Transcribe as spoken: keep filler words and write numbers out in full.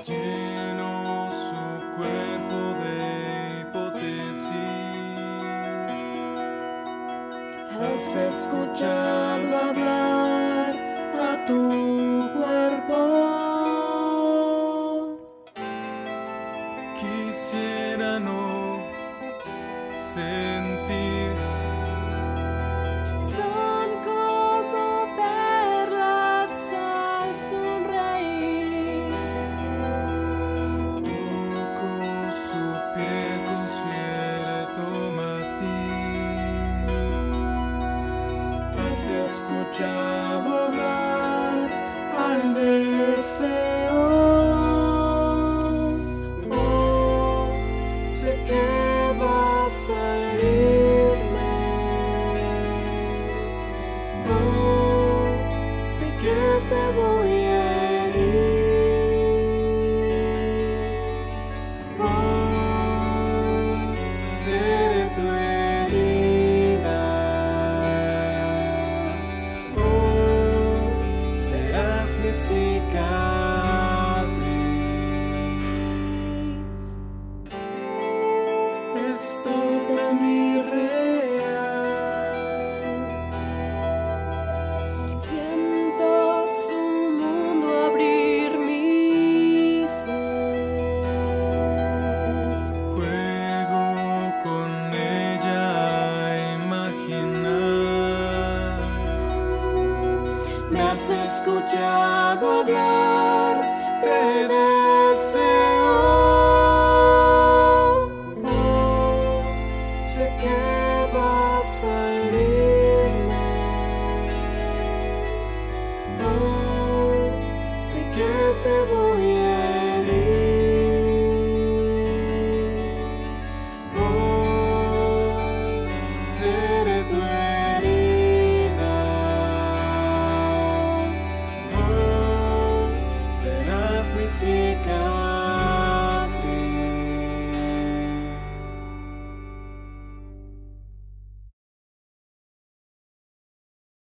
Lleno su cuerpo de hipótesis. ¿Has escuchado hablar a tu cuerpo? Quisiera no sentir. Son como perlas al sonreír. Toco su piel con cierto matiz. ¿Has escuchado hablar al deseo? Oh, sé que vas a herirme. Oh, sé que te voy a herir. Oh, seré tu herida. Oh, serás mi cicatriz. Esto tan irreal. Siento su mundo abrir mi ser. Juego con ella a imaginar. Me has escuchado hablar de